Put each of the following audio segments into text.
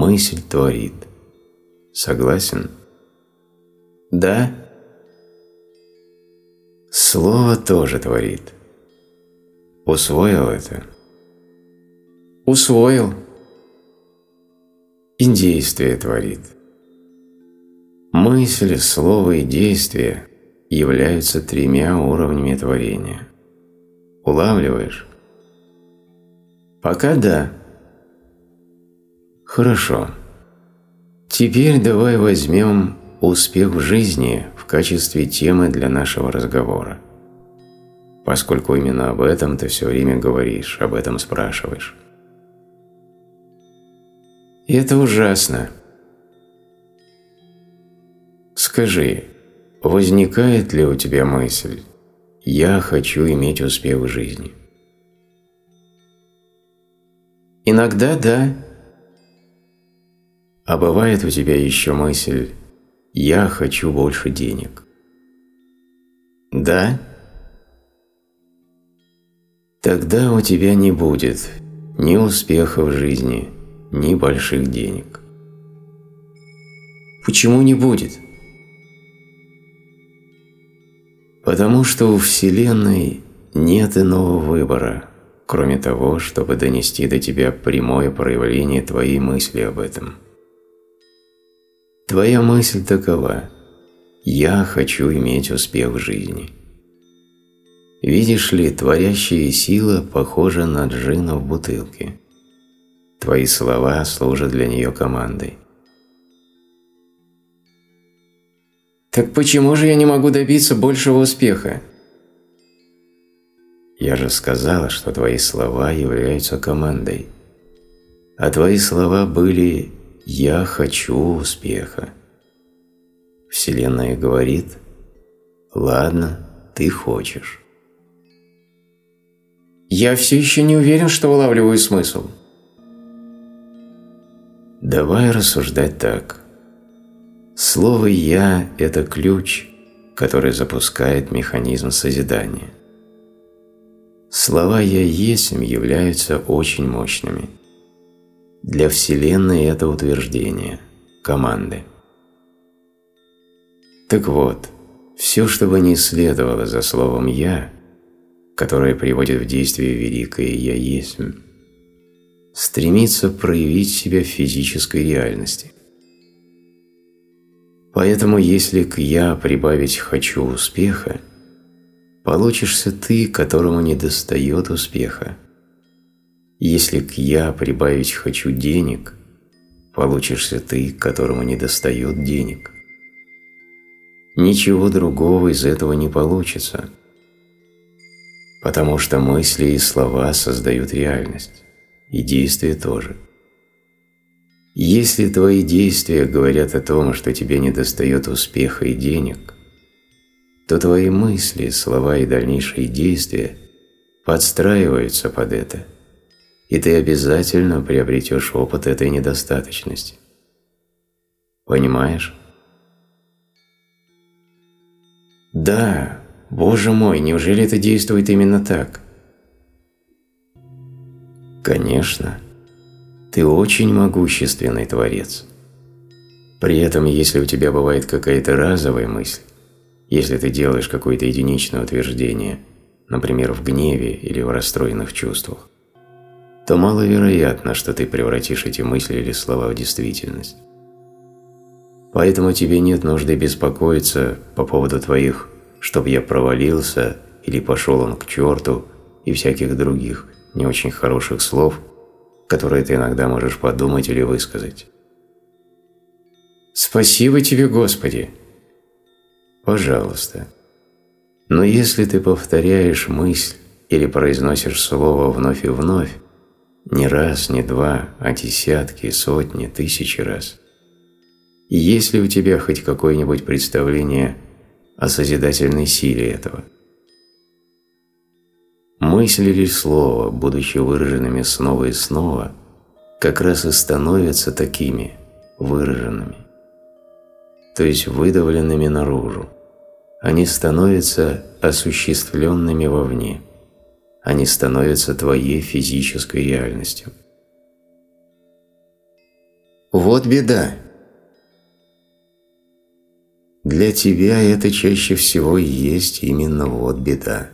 мысль творит. Согласен? Да? Слово тоже творит. Усвоил это? Усвоил. И действие творит. Мысль, слово и действие являются тремя уровнями творения. Улавливаешь? Пока да. Хорошо. Теперь давай возьмем успех в жизни в качестве темы для нашего разговора. Поскольку именно об этом ты все время говоришь, об этом спрашиваешь. И это ужасно. Скажи, возникает ли у тебя мысль «я хочу иметь успех в жизни»? Иногда да. А бывает у тебя еще мысль «я хочу больше денег»? Да. Тогда у тебя не будет ни успеха в жизни, ни больших денег. Почему не будет? Потому что у Вселенной нет иного выбора, кроме того, чтобы донести до тебя прямое проявление твоей мысли об этом. Твоя мысль такова: «Я хочу иметь успех в жизни». Видишь ли, творящая сила похожа на джина в бутылке. Твои слова служат для нее командой. Так почему же я не могу добиться большего успеха? Я же сказала, что твои слова являются командой. А твои слова были «я хочу успеха». Вселенная говорит: «Ладно, ты хочешь». Я все еще не уверен, что улавливаю смысл. Давай рассуждать так. Слово «я» – это ключ, который запускает механизм созидания. Слова «я есмь» являются очень мощными. Для Вселенной это утверждение, команды. Так вот, все, что бы ни следовало за словом «я», которое приводит в действие великое «я есмь», стремится проявить себя в физической реальности. Поэтому если к «я» прибавить «хочу успеха», получишься ты, которому недостает успеха. Если к «я» прибавить «хочу денег», получишься ты, которому недостает денег. Ничего другого из этого не получится, потому что мысли и слова создают реальность, и действия тоже. Если твои действия говорят о том, что тебе недостает успеха и денег, то твои мысли, слова и дальнейшие действия подстраиваются под это, и ты обязательно приобретешь опыт этой недостаточности. Понимаешь? Да, Боже мой, неужели это действует именно так? Конечно. Ты очень могущественный творец. При этом, если у тебя бывает какая-то разовая мысль, если ты делаешь какое-то единичное утверждение, например, в гневе или в расстроенных чувствах, то маловероятно, что ты превратишь эти мысли или слова в действительность. Поэтому тебе нет нужды беспокоиться по поводу твоих «чтоб я провалился» или «пошел он к черту» и всяких других не очень хороших слов, которые ты иногда можешь подумать или высказать. Спасибо тебе, Господи! Пожалуйста. Но если ты повторяешь мысль или произносишь слово вновь и вновь, не раз, не два, а десятки, сотни, тысячи раз, и есть ли у тебя хоть какое-нибудь представление о созидательной силе этого? Мысль или слово, будучи выраженными снова и снова, как раз и становятся такими, выраженными, то есть выдавленными наружу. Они становятся осуществленными вовне. Они становятся твоей физической реальностью. Вот беда. Для тебя это чаще всего и есть именно вот беда.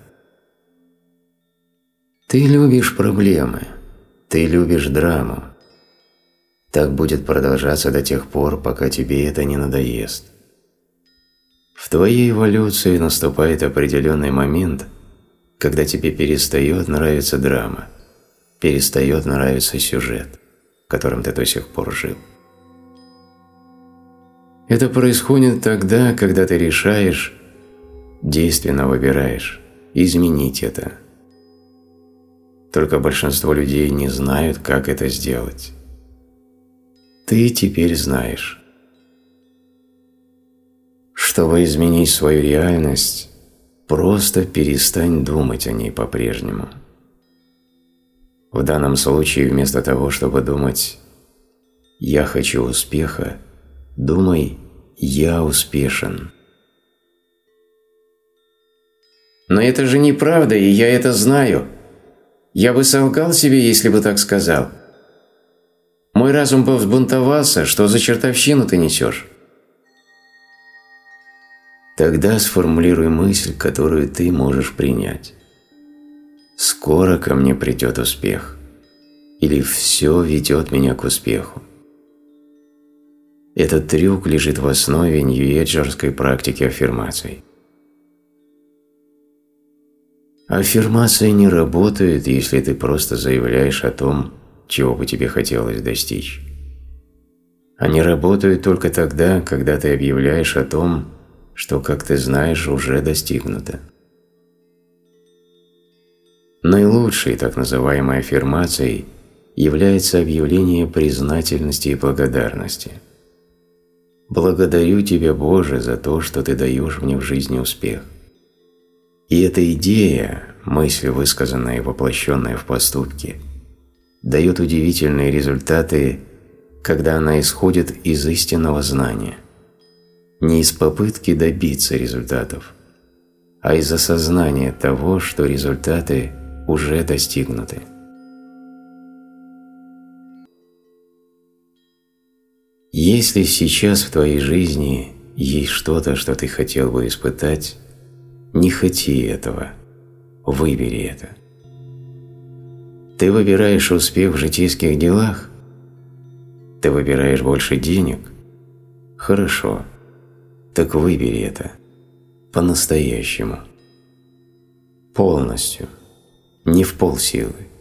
Ты любишь проблемы, ты любишь драму. Так будет продолжаться до тех пор, пока тебе это не надоест. В твоей эволюции наступает определенный момент, когда тебе перестает нравиться драма, перестает нравиться сюжет, в котором ты до сих пор жил. Это происходит тогда, когда ты решаешь, действенно выбираешь, изменить это. Только большинство людей не знают, как это сделать. Ты теперь знаешь. Чтобы изменить свою реальность, просто перестань думать о ней по-прежнему. В данном случае, вместо того, чтобы думать «я хочу успеха», думай «я успешен». Но это же неправда, и я это знаю. Я бы солгал себе, если бы так сказал. Мой разум бы взбунтовался, что за чертовщину ты несешь? Тогда сформулируй мысль, которую ты можешь принять. «Скоро ко мне придет успех» или «все ведет меня к успеху». Этот трюк лежит в основе нью-эйджерской практики аффирмаций. Аффирмации не работают, если ты просто заявляешь о том, чего бы тебе хотелось достичь. Они работают только тогда, когда ты объявляешь о том, что, как ты знаешь, уже достигнуто. Наилучшей так называемой аффирмацией является объявление признательности и благодарности. «Благодарю Тебя, Боже, за то, что Ты даешь мне в жизни успех». И эта идея, мысль, высказанная и воплощенная в поступке, дает удивительные результаты, когда она исходит из истинного знания. Не из попытки добиться результатов, а из осознания того, что результаты уже достигнуты. Если сейчас в твоей жизни есть что-то, что ты хотел бы испытать, не хоти этого, выбери это. Ты выбираешь успех в житейских делах? Ты выбираешь больше денег? Хорошо. Так выбери это. По-настоящему. Полностью. Не в полсилы.